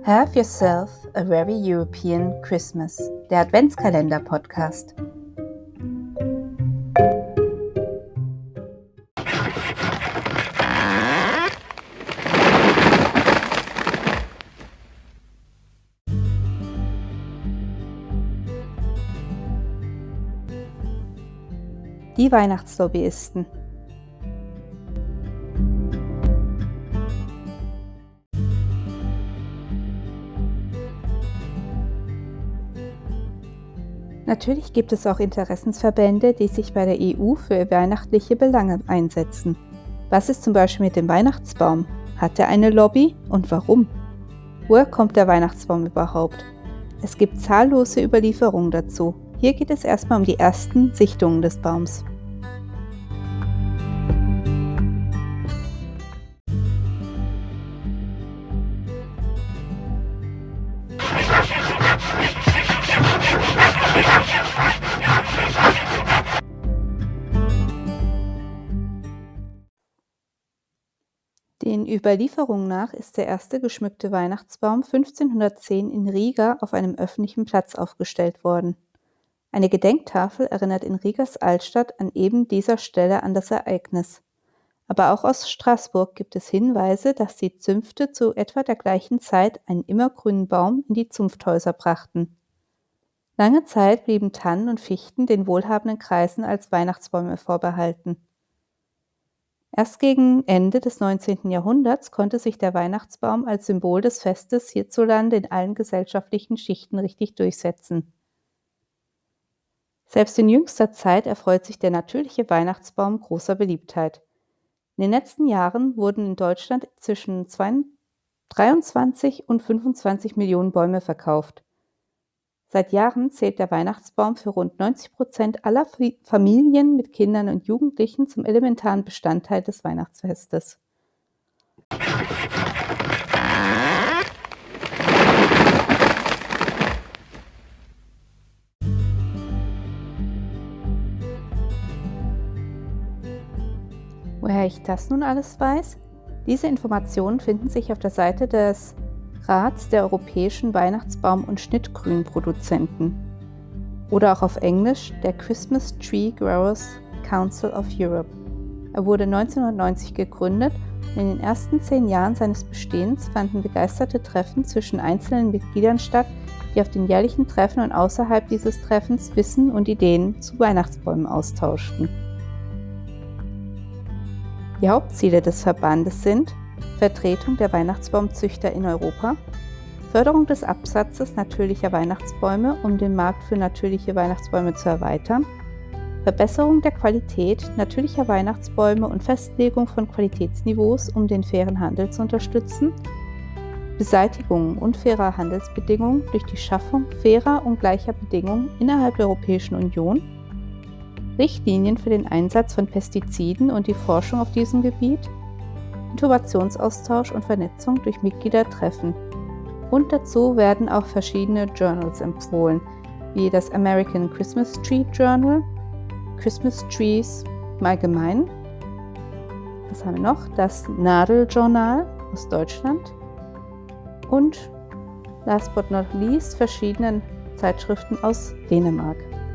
Have yourself a very European Christmas, der Adventskalender-Podcast. Die Weihnachtslobbyisten. Natürlich gibt es auch Interessensverbände, die sich bei der EU für weihnachtliche Belange einsetzen. Was ist zum Beispiel mit dem Weihnachtsbaum? Hat er eine Lobby und warum? Woher kommt der Weihnachtsbaum überhaupt? Es gibt zahllose Überlieferungen dazu. Hier geht es erstmal um die ersten Sichtungen des Baums. Den Überlieferungen nach ist der erste geschmückte Weihnachtsbaum 1510 in Riga auf einem öffentlichen Platz aufgestellt worden. Eine Gedenktafel erinnert in Rigas Altstadt an eben dieser Stelle an das Ereignis. Aber auch aus Straßburg gibt es Hinweise, dass die Zünfte zu etwa der gleichen Zeit einen immergrünen Baum in die Zunfthäuser brachten. Lange Zeit blieben Tannen und Fichten den wohlhabenden Kreisen als Weihnachtsbäume vorbehalten. Erst gegen Ende des 19. Jahrhunderts konnte sich der Weihnachtsbaum als Symbol des Festes hierzulande in allen gesellschaftlichen Schichten richtig durchsetzen. Selbst in jüngster Zeit erfreut sich der natürliche Weihnachtsbaum großer Beliebtheit. In den letzten Jahren wurden in Deutschland zwischen 23 und 25 Millionen Bäume verkauft. Seit Jahren zählt der Weihnachtsbaum für rund 90% aller Familien mit Kindern und Jugendlichen zum elementaren Bestandteil des Weihnachtsfestes. Woher ich das nun alles weiß? Diese Informationen finden sich auf der Seite des Rats der europäischen Weihnachtsbaum- und Schnittgrünproduzenten oder auch auf Englisch der Christmas Tree Growers Council of Europe. Er wurde 1990 gegründet und in den ersten 10 Jahren seines Bestehens fanden begeisterte Treffen zwischen einzelnen Mitgliedern statt, die auf den jährlichen Treffen und außerhalb dieses Treffens Wissen und Ideen zu Weihnachtsbäumen austauschten. Die Hauptziele des Verbandes sind Vertretung der Weihnachtsbaumzüchter in Europa, Förderung des Absatzes natürlicher Weihnachtsbäume, um den Markt für natürliche Weihnachtsbäume zu erweitern, Verbesserung der Qualität natürlicher Weihnachtsbäume und Festlegung von Qualitätsniveaus, um den fairen Handel zu unterstützen, Beseitigung unfairer Handelsbedingungen durch die Schaffung fairer und gleicher Bedingungen innerhalb der Europäischen Union, Richtlinien für den Einsatz von Pestiziden und die Forschung auf diesem Gebiet, Informationsaustausch und Vernetzung durch Mitgliedertreffen. Und dazu werden auch verschiedene Journals empfohlen, wie das American Christmas Tree Journal, Christmas Trees im Allgemeinen. Was haben wir noch? Das Nadeljournal aus Deutschland und last but not least verschiedene Zeitschriften aus Dänemark.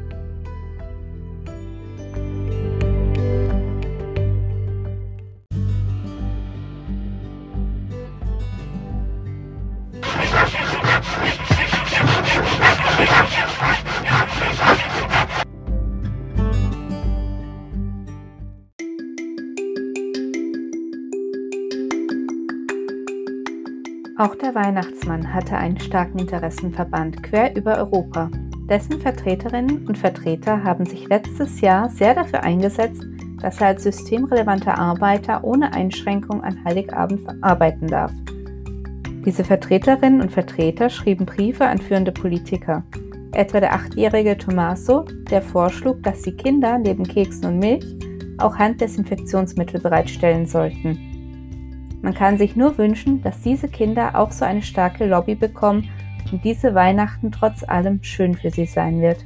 Auch der Weihnachtsmann hatte einen starken Interessenverband quer über Europa. Dessen Vertreterinnen und Vertreter haben sich letztes Jahr sehr dafür eingesetzt, dass er als systemrelevanter Arbeiter ohne Einschränkung an Heiligabend arbeiten darf. Diese Vertreterinnen und Vertreter schrieben Briefe an führende Politiker, etwa der 8-jährige Tommaso, der vorschlug, dass die Kinder neben Keksen und Milch auch Handdesinfektionsmittel bereitstellen sollten. Man kann sich nur wünschen, dass diese Kinder auch so eine starke Lobby bekommen und diese Weihnachten trotz allem schön für sie sein wird.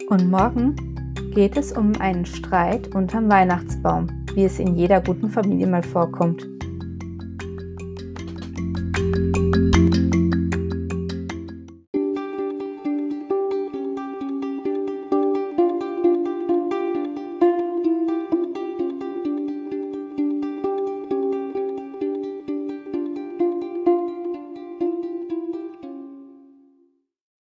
Und morgen geht es um einen Streit unterm Weihnachtsbaum, wie es in jeder guten Familie mal vorkommt.